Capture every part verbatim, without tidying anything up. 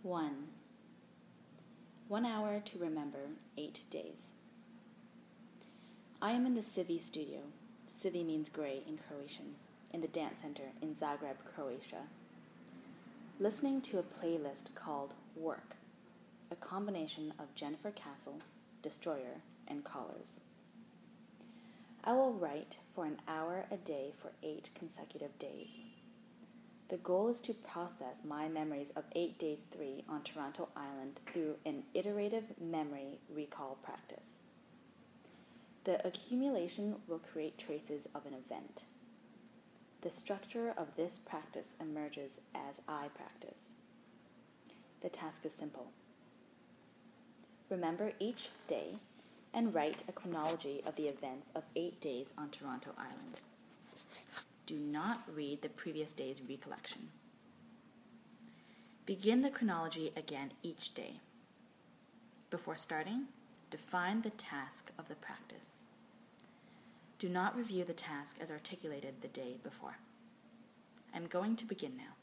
one. One hour to remember eight days. I am in the Civi studio. Civi means gray in Croatian, in the dance center in Zagreb, Croatia. Listening to a playlist called Work, a combination of Jennifer Castle, Destroyer, and Callers. I will write for an hour a day for eight consecutive days. The goal is to process my memories of eight days three on Toronto Island through an iterative memory recall practice. The accumulation will create traces of an event. The structure of this practice emerges as I practice. The task is simple. Remember each day and write a chronology of the events of eight days on Toronto Island. Do not read the previous day's recollection. Begin the chronology again each day. Before starting, define the task of the practice. Do not review the task as articulated the day before. I'm going to begin now.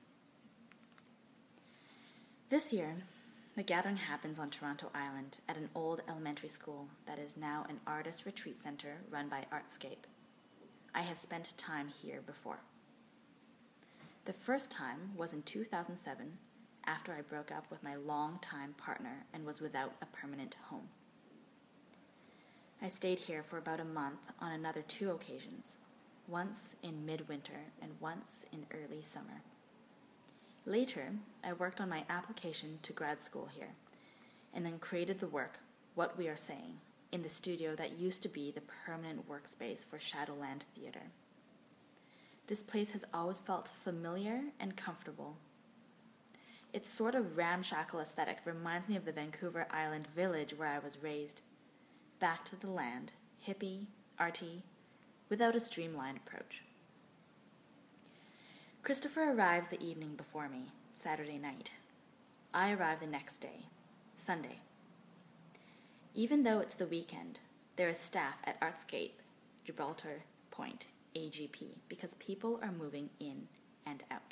This year, the gathering happens on Toronto Island at an old elementary school that is now an artist retreat center run by Artscape. I have spent time here before. The first time was in two thousand seven, after I broke up with my longtime partner and was without a permanent home. I stayed here for about a month on another two occasions, once in midwinter and once in early summer. Later, I worked on my application to grad school here, and then created the work, What We Are Saying, in the studio that used to be the permanent workspace for Shadowland Theatre. This place has always felt familiar and comfortable. Its sort of ramshackle aesthetic reminds me of the Vancouver Island village where I was raised. Back to the land, hippie, arty, without a streamlined approach. Christopher arrives the evening before me, Saturday night. I arrive the next day, Sunday. Even though it's the weekend, there is staff at Artscape, Gibraltar Point, A G P, because people are moving in and out.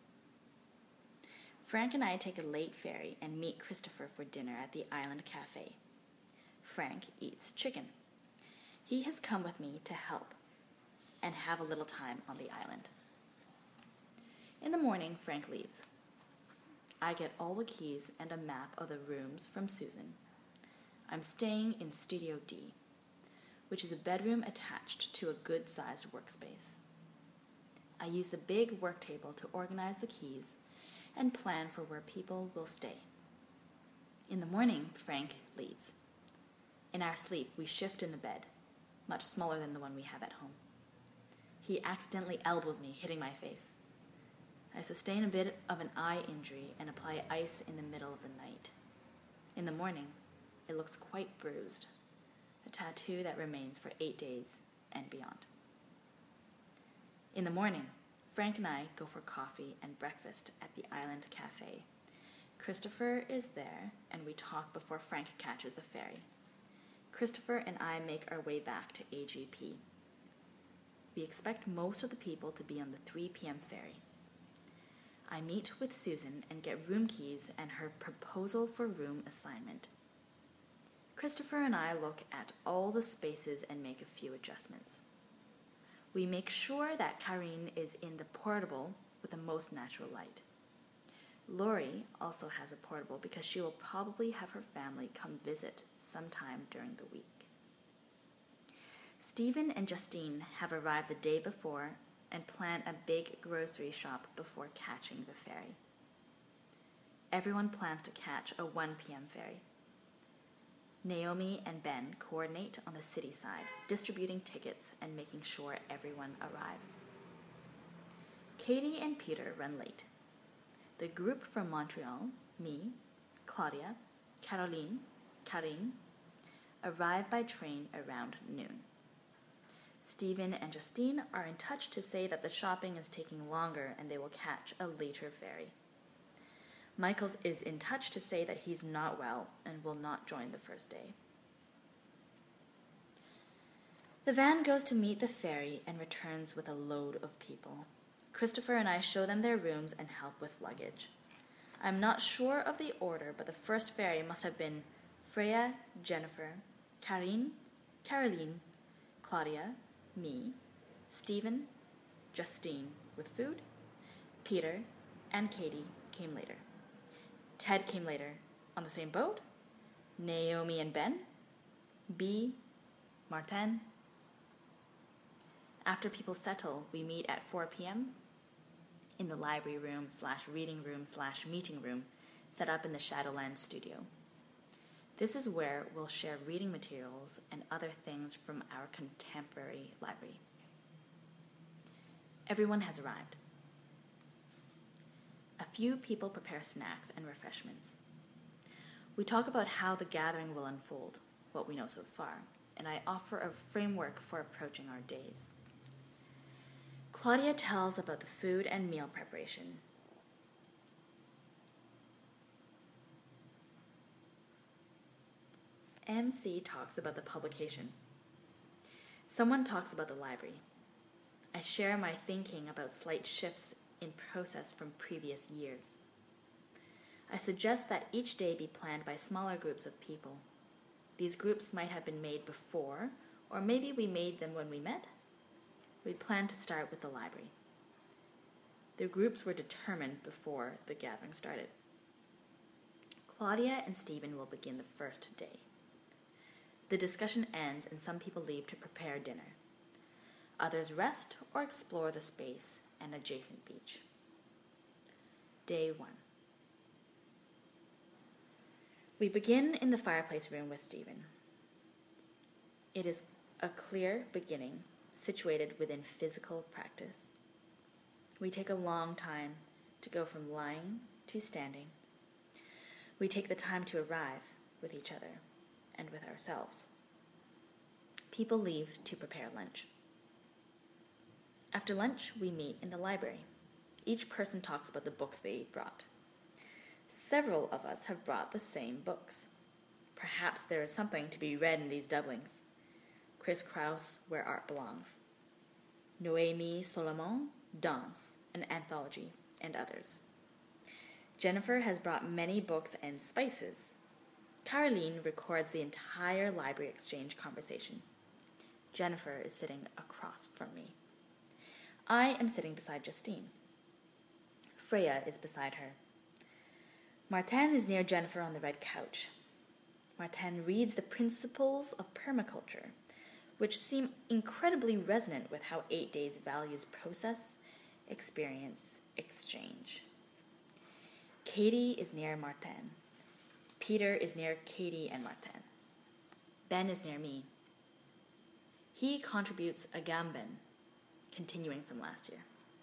Frank and I take a late ferry and meet Christopher for dinner at the Island Cafe. Frank eats chicken. He has come with me to help and have a little time on the island. In the morning, Frank leaves. I get all the keys and a map of the rooms from Susan. I'm staying in Studio D, which is a bedroom attached to a good-sized workspace. I use the big work table to organize the keys and plan for where people will stay. In the morning, Frank leaves. In our sleep, we shift in the bed, much smaller than the one we have at home. He accidentally elbows me, hitting my face. I sustain a bit of an eye injury and apply ice in the middle of the night. In the morning, it looks quite bruised, a tattoo that remains for eight days and beyond. In the morning, Frank and I go for coffee and breakfast at the Island Cafe. Christopher is there, and we talk before Frank catches the ferry. Christopher and I make our way back to A G P. We expect most of the people to be on the three p.m. ferry. I meet with Susan and get room keys and her proposal for room assignment. Christopher and I look at all the spaces and make a few adjustments. We make sure that Karine is in the portable with the most natural light. Lori also has a portable because she will probably have her family come visit sometime during the week. Stephen and Justine have arrived the day before and plan a big grocery shop before catching the ferry. Everyone plans to catch a one p.m. ferry. Naomi and Ben coordinate on the city side, distributing tickets and making sure everyone arrives. Katie and Peter run late. The group from Montreal, me, Claudia, Caroline, Karine, arrive by train around noon. Stephen and Justine are in touch to say that the shopping is taking longer and they will catch a later ferry. Michaels is in touch to say that he's not well and will not join the first day. The van goes to meet the ferry and returns with a load of people. Christopher and I show them their rooms and help with luggage. I'm not sure of the order, but the first fairy must have been Freya, Jennifer, Karine, Caroline, Claudia, me, Stephen, Justine with food, Peter, and Katie came later. Ted came later on the same boat, Naomi and Ben, B, Martin. After people settle, we meet at four p.m. in the library room slash reading room slash meeting room set up in the Shadowland studio. This is where we'll share reading materials and other things from our contemporary library. Everyone has arrived. A few people prepare snacks and refreshments. We talk about how the gathering will unfold, what we know so far, and I offer a framework for approaching our days. Claudia tells about the food and meal preparation. M C talks about the publication. Someone talks about the library. I share my thinking about slight shifts in process from previous years. I suggest that each day be planned by smaller groups of people. These groups might have been made before, or maybe we made them when we met. We planned to start with the library. The groups were determined before the gathering started. Claudia and Stephen will begin the first day. The discussion ends and some people leave to prepare dinner. Others rest or explore the space and adjacent beach. Day one. We begin in the fireplace room with Stephen. It is a clear beginning situated within physical practice. We take a long time to go from lying to standing. We take the time to arrive with each other and with ourselves. People leave to prepare lunch. After lunch, we meet in the library. Each person talks about the books they brought. Several of us have brought the same books. Perhaps there is something to be read in these doublings. Chris Kraus, Where Art Belongs. Noémie Solomon, Danse, an anthology, and others. Jennifer has brought many books and spices. Caroline records the entire library exchange conversation. Jennifer is sitting across from me. I am sitting beside Justine. Freya is beside her. Martin is near Jennifer on the red couch. Martin reads the principles of permaculture, which seem incredibly resonant with how Eight Days values process, experience, exchange. Katie is near Martin. Peter is near Katie and Martin. Ben is near me. He contributes Agamben, continuing from last year.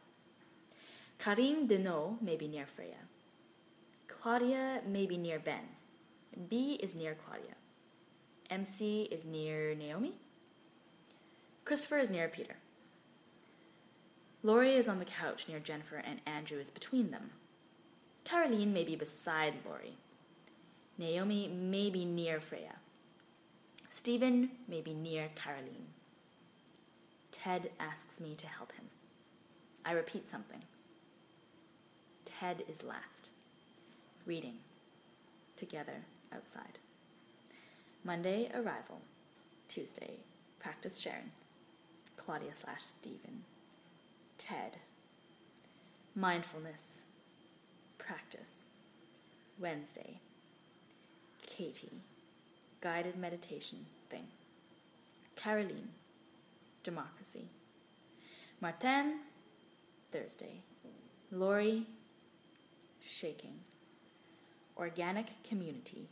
Karim Denot may be near Freya. Claudia may be near Ben. B is near Claudia. M C is near Naomi. Christopher is near Peter. Laurie is on the couch near Jennifer and Andrew is between them. Caroline may be beside Laurie. Naomi may be near Freya. Stephen may be near Caroline. Ted asks me to help him. I repeat something. Ted is last. Reading. Together outside. Monday, arrival. Tuesday, practice sharing. Claudia slash Stephen. Ted. Mindfulness. Practice. Wednesday. Katie. Guided meditation thing. Caroline. Democracy. Martin. Thursday. Laurie. Shaking. Organic community.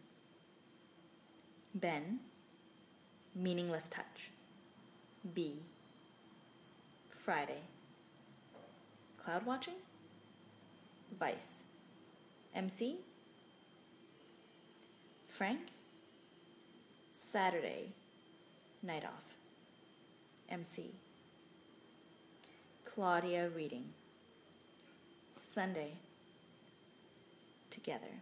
Ben. Meaningless touch. B. Friday. Cloud watching? Vice. M C? Frank? Saturday. Night off. M C. Claudia reading. Sunday. Together.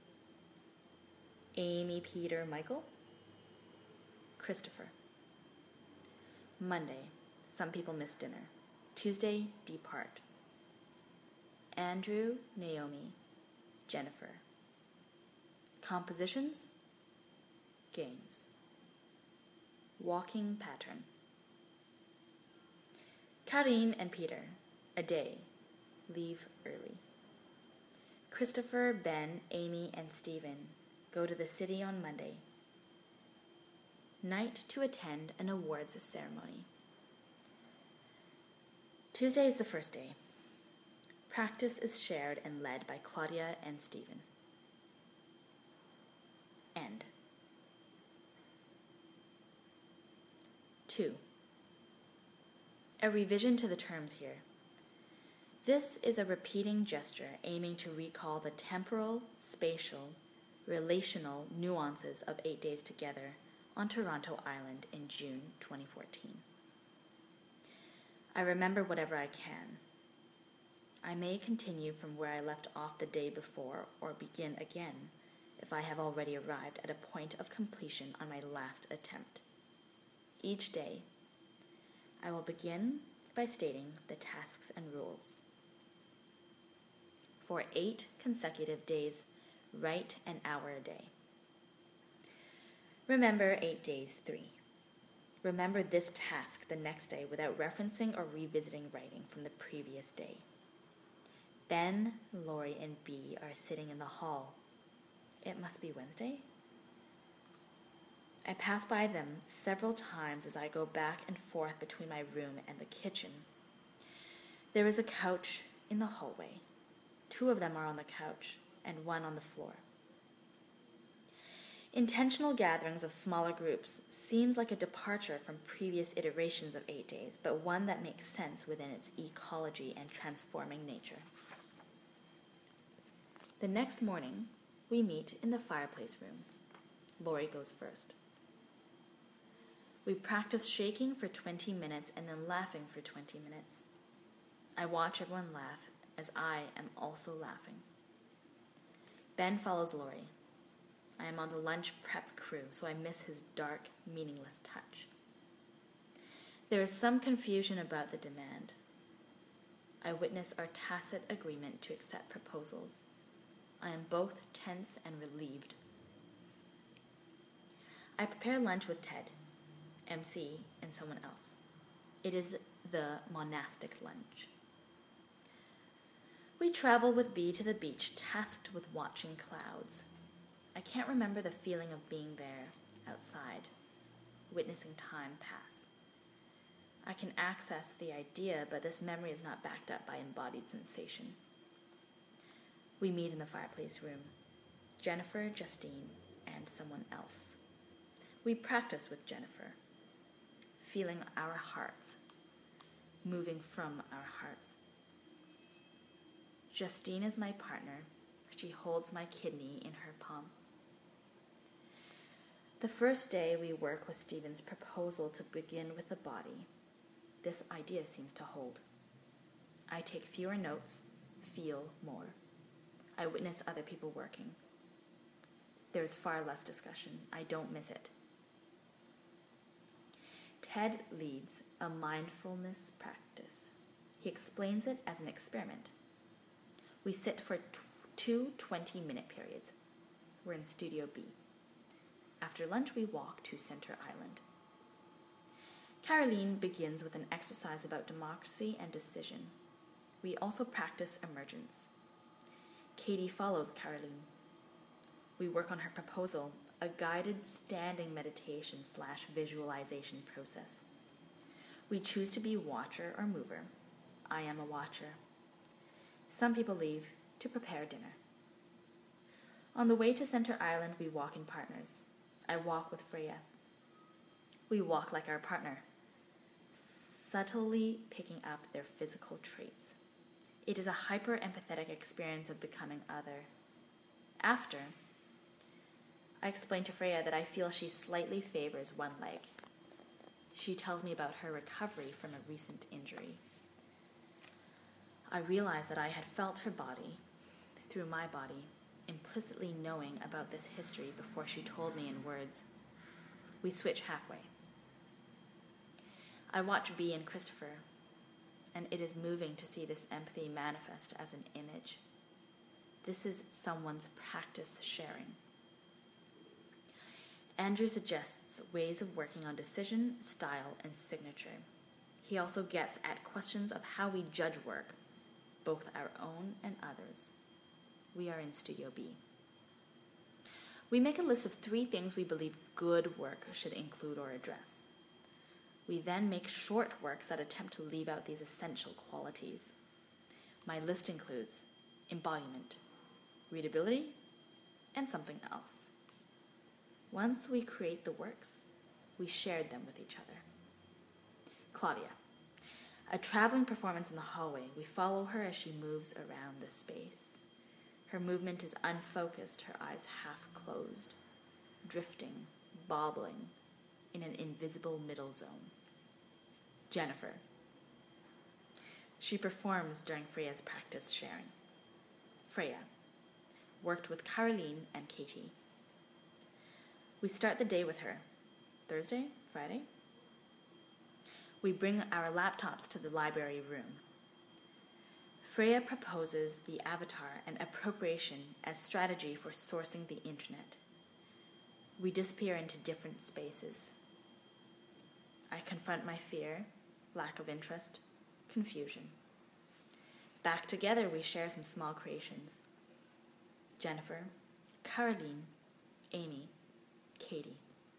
Amy, Peter, Michael. Christopher. Monday. Some people miss dinner. Tuesday, depart. Andrew, Naomi. Jennifer. Compositions, games. Walking pattern. Karin and Peter, a day, leave early. Christopher, Ben, Amy, and Stephen go to the city on Monday night to attend an awards ceremony. Tuesday is the first day. Practice is shared and led by Claudia and Stephen. End. Two. A revision to the terms here. This is a repeating gesture aiming to recall the temporal, spatial, relational nuances of Eight Days Together on Toronto Island in June twenty fourteen. I remember whatever I can. I may continue from where I left off the day before or begin again if I have already arrived at a point of completion on my last attempt. Each day, I will begin by stating the tasks and rules. For eight consecutive days, write an hour a day. Remember eight days three. Remember this task the next day without referencing or revisiting writing from the previous day. Ben, Lori, and B are sitting in the hall. It must be Wednesday? I pass by them several times as I go back and forth between my room and the kitchen. There is a couch in the hallway. Two of them are on the couch and one on the floor. Intentional gatherings of smaller groups seems like a departure from previous iterations of Eight Days, but one that makes sense within its ecology and transforming nature. The next morning, we meet in the fireplace room. Lori goes first. We practice shaking for twenty minutes and then laughing for twenty minutes. I watch everyone laugh as I am also laughing. Ben follows Lori. I am on the lunch prep crew, so I miss his dark, meaningless touch. There is some confusion about the demand. I witness our tacit agreement to accept proposals. I am both tense and relieved. I prepare lunch with Ted, M C, and someone else. It is the monastic lunch. We travel with B to the beach, tasked with watching clouds. I can't remember the feeling of being there, outside, witnessing time pass. I can access the idea, but this memory is not backed up by embodied sensation. We meet in the fireplace room, Jennifer, Justine, and someone else. We practice with Jennifer, feeling our hearts, moving from our hearts. Justine is my partner. She holds my kidney in her palm. The first day we work with Stephen's proposal to begin with the body. This idea seems to hold. I take fewer notes, feel more. I witness other people working. There is far less discussion. I don't miss it. Ted leads a mindfulness practice. He explains it as an experiment. We sit for t- two twenty-minute periods. We're in Studio B. After lunch, we walk to Center Island. Caroline begins with an exercise about democracy and decision. We also practice emergence. Katie follows Caroline. We work on her proposal, a guided standing meditation slash visualization process. We choose to be watcher or mover. I am a watcher. Some people leave to prepare dinner. On the way to Center Island, we walk in partners. I walk with Freya. We walk like our partner, subtly picking up their physical traits. It is a hyper-empathetic experience of becoming other. After, I explain to Freya that I feel she slightly favors one leg. She tells me about her recovery from a recent injury. I realize that I had felt her body, through my body, implicitly knowing about this history before she told me in words. We switch halfway. I watch B and Christopher, and it is moving to see this empathy manifest as an image. This is someone's practice sharing. Andrew suggests ways of working on decision, style, and signature. He also gets at questions of how we judge work, both our own and others. We are in Studio B. We make a list of three things we believe good work should include or address. We then make short works that attempt to leave out these essential qualities. My list includes embodiment, readability, and something else. Once we create the works, we shared them with each other. Claudia. A traveling performance in the hallway. We follow her as she moves around the space. Her movement is unfocused, her eyes half closed, drifting, bobbling in an invisible middle zone. Jennifer. She performs during Freya's practice sharing. Freya. Worked with Caroline and Katie. We start the day with her. Thursday? Friday? We bring our laptops to the library room. Freya proposes the avatar and appropriation as strategy for sourcing the internet. We disappear into different spaces. I confront my fear, lack of interest, confusion. Back together, we share some small creations. Jennifer, Caroline, Amy, Katie.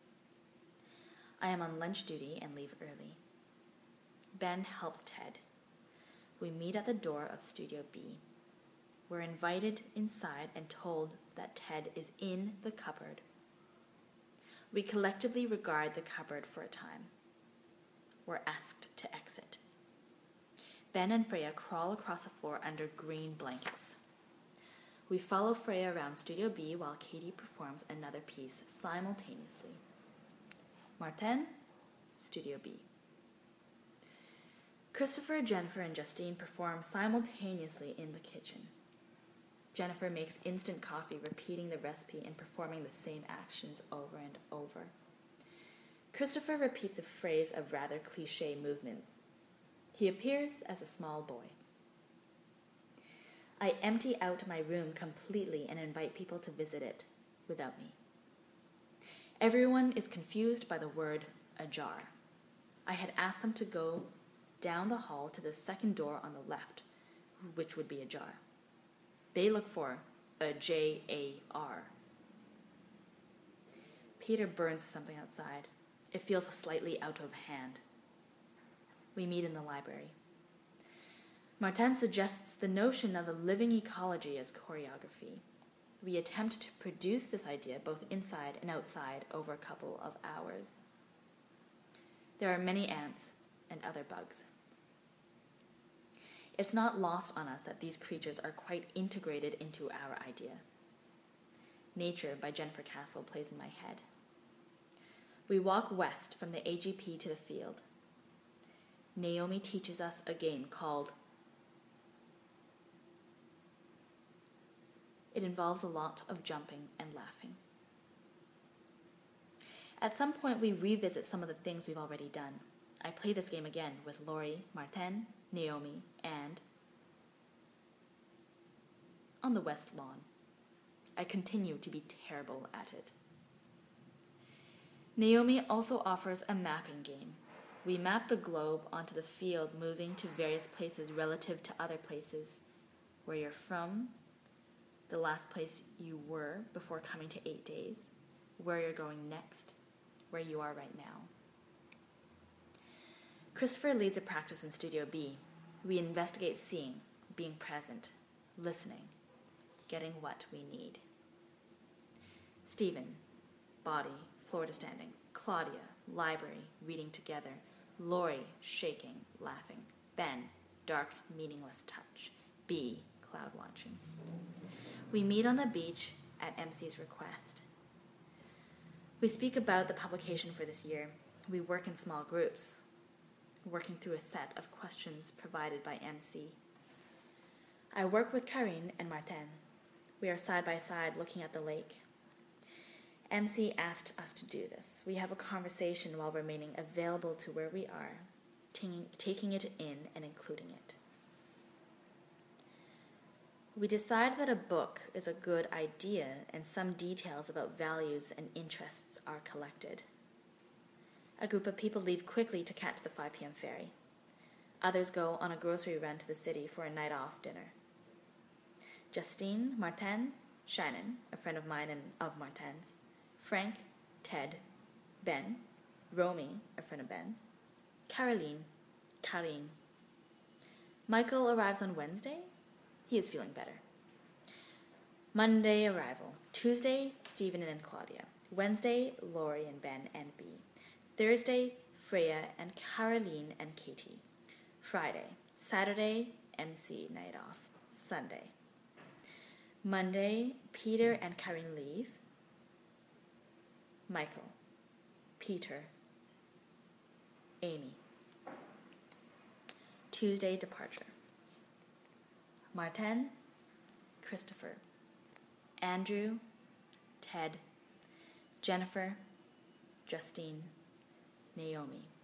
I am on lunch duty and leave early. Ben helps Ted. We meet at the door of Studio B. We're invited inside and told that Ted is in the cupboard. We collectively regard the cupboard for a time. We're asked to exit. Ben and Freya crawl across the floor under green blankets. We follow Freya around Studio B while Katie performs another piece simultaneously. Martin, Studio B. Christopher, Jennifer, and Justine perform simultaneously in the kitchen. Jennifer makes instant coffee, repeating the recipe and performing the same actions over and over. Christopher repeats a phrase of rather cliché movements. He appears as a small boy. I empty out my room completely and invite people to visit it without me. Everyone is confused by the word ajar. I had asked them to go down the hall to the second door on the left, which would be ajar. They look for a J A R. Peter burns something outside. It feels slightly out of hand. We meet in the library. Martin suggests the notion of a living ecology as choreography. We attempt to produce this idea both inside and outside over a couple of hours. There are many ants and other bugs. It's not lost on us that these creatures are quite integrated into our idea. Nature by Jennifer Castle plays in my head. We walk west from the A G P to the field. Naomi teaches us a game called... It involves a lot of jumping and laughing. At some point, we revisit some of the things we've already done. I play this game again with Laurie, Martin, Naomi, and on the west lawn. I continue to be terrible at it. Naomi also offers a mapping game. We map the globe onto the field, moving to various places relative to other places, where you're from, the last place you were before coming to eight days, where you're going next, where you are right now. Christopher leads a practice in Studio B. We investigate seeing, being present, listening, getting what we need. Stephen, body, floor to standing. Claudia, library, reading together. Laurie, shaking, laughing. Ben, dark, meaningless touch. B, cloud watching. We meet on the beach at M C's request. We speak about the publication for this year. We work in small groups, working through a set of questions provided by M C. I work with Karine and Martin. We are side by side looking at the lake. M C asked us to do this. We have a conversation while remaining available to where we are, taking, taking it in and including it. We decide that a book is a good idea and some details about values and interests are collected. A group of people leave quickly to catch the five p.m. ferry. Others go on a grocery run to the city for a night-off dinner. Justine, Martin, Shannon, a friend of mine and of Martin's, Frank, Ted, Ben, Romy, a friend of Ben's, Caroline, Karine. Michael arrives on Wednesday. He is feeling better. Monday arrival. Tuesday, Stephen and Claudia. Wednesday, Lori and Ben and B. Thursday, Freya and Caroline and Katie. Friday. Saturday, M C night off. Sunday. Monday, Peter and Karine leave. Michael, Peter, Amy. Tuesday, departure. Martin, Christopher, Andrew, Ted, Jennifer, Justine, Naomi.